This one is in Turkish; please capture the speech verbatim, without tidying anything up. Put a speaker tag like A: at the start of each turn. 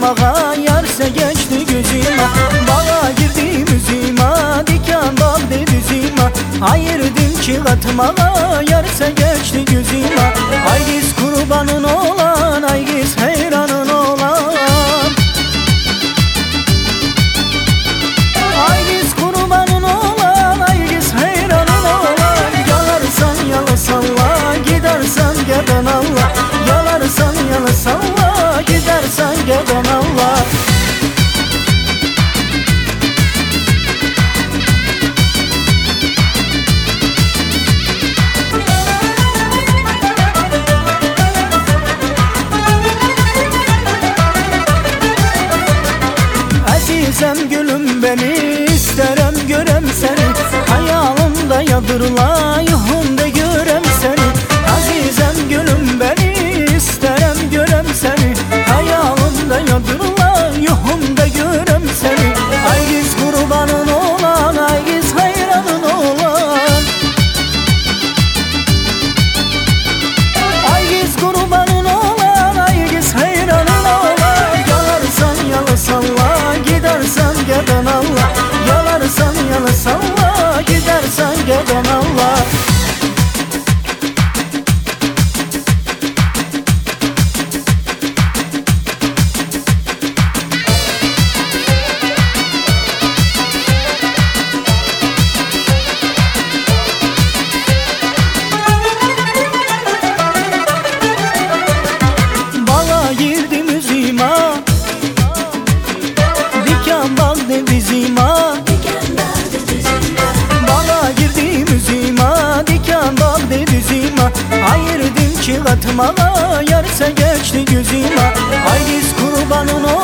A: katmağa, yarse geçti gözüme. Bağa girdim üzüme, diken bal dedi zima. Ayırdım ki katmağa, yarse geçti gözüme. Ay giz kurbanın olan, ay giz heyranın olan. Ay giz kurbanın olan, ay giz heyranın olan. Yalarsan yalı salla, gidersen geben Allah. Yalarsan yalı salla, gidersen geben Allah. Azizem gülüm beni, isterem görem seni. Hayalimda yadırla, yuhumda görem seni. Azizem gülüm beni, isterem görem seni. Hayalimda yadırla, yuhumda görem seni. Ay giz kurbanın olan, ay giz hayranın olan. Ay giz kurbanın olan, ay giz hayranın olan. Yalarsan yalı salla, gidersen geben Allah. Yalarsan yalı salla, gidersen geben Allah. Bağa girdim üzüme, diken bal dedi zima. Bağa girdim üzüme, diken bal dedi zima. Ayırdım ki katmağa, yarsa geçti gözüme. Ay giz kurbanın